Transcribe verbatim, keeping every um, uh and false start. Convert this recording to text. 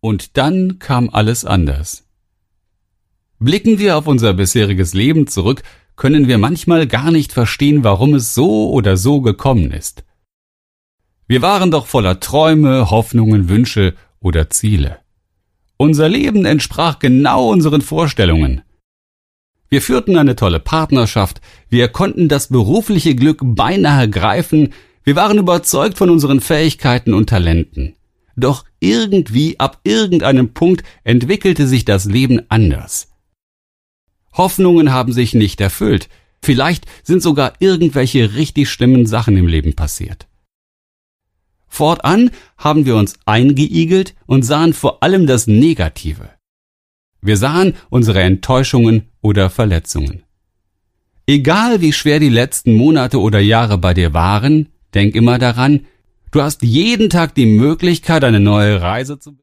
Und dann kam alles anders. Blicken wir auf unser bisheriges Leben zurück, können wir manchmal gar nicht verstehen, warum es so oder so gekommen ist. Wir waren doch voller Träume, Hoffnungen, Wünsche oder Ziele. Unser Leben entsprach genau unseren Vorstellungen. Wir führten eine tolle Partnerschaft, wir konnten das berufliche Glück beinahe greifen, wir waren überzeugt von unseren Fähigkeiten und Talenten. Doch irgendwie ab irgendeinem Punkt entwickelte sich das Leben anders. Hoffnungen haben sich nicht erfüllt, vielleicht sind sogar irgendwelche richtig schlimmen Sachen im Leben passiert. Fortan haben wir uns eingeigelt und sahen vor allem das Negative. Wir sahen unsere Enttäuschungen oder Verletzungen. Egal wie schwer die letzten Monate oder Jahre bei dir waren, denk immer daran, du hast jeden Tag die Möglichkeit, eine neue Reise zu